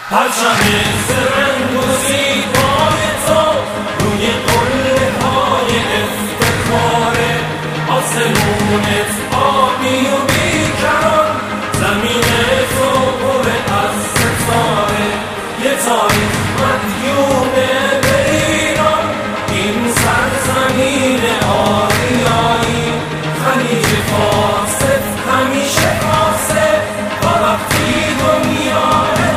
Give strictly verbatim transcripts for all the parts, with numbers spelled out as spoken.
پرچم رنگ و زیبای تو روی قله های افتخاره، آسمونت آبی و بیکران، زمین تو پر از ستاره. یه تاریخ مدیونه به ایران، این سرزمین آریایی، خلیج فارست همیشه خاصه و وقتی دنیا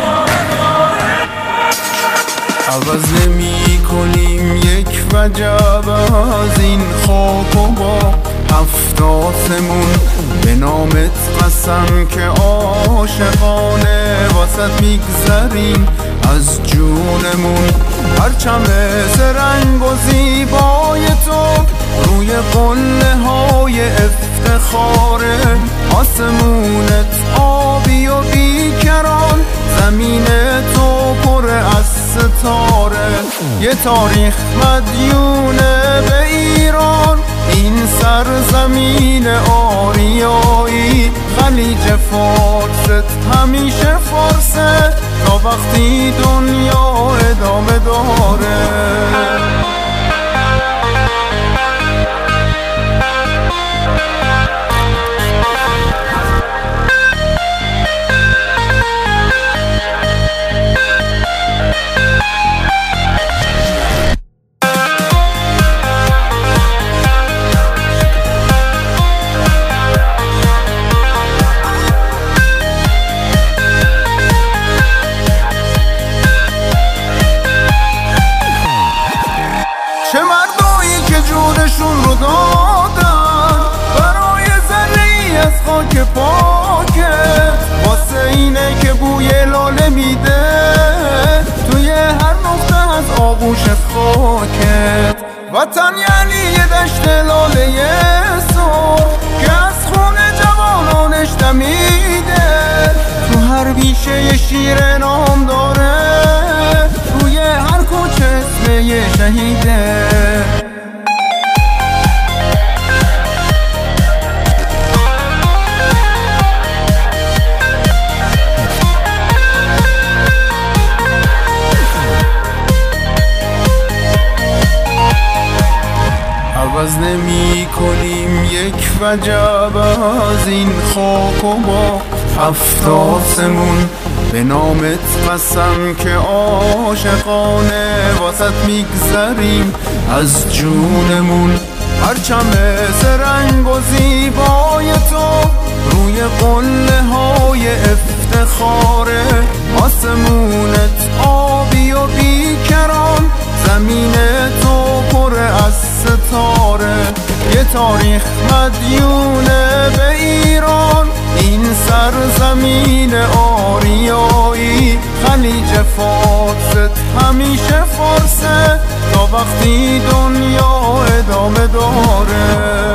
عوض نمی کنیم یک وجب از این خاک و با هفت آسمون، به نامت قسم که عاشقانه واسط میگذریم از جونمون. پرچم رنگ و زیبای تو روی قله های افتخاره، آسمونت آبی و بیکران، زمین تو پر از ستاره. یه تاریخ مدیونه به ایران، این سرزمین آریایی، خلیج فارست همیشه فارسه تا وقتی دنیا ادامه داره. چه مردایی که جونشون رو دادن برای ذره‌ای از خاک پاکت، واسه اینه که بوی لاله میده توی هر نقطه از آغوش خاکت. وطن یعنی یه دشت لاله سرخ که از خون جوانانش دمیده، تو هر بیشه یه شیر نام داره، روی هر کوچه اسم یه شهیده. عوض نمی کنیم یک وجب از این خاک و با هفت آسمون، به نامت قسم که عاشقانه واسط میگذریم از جونمون. پرچم رنگ و زیبای تو روی قله های افتخاره، آسمونت آبی و بیکران، زمین تو پر از ستاره. یه تاریخ مدیونه به ایران، این سرزمین آریایی، خلیج فارست همیشه فارسه تا وقتی دنیا ادامه داره.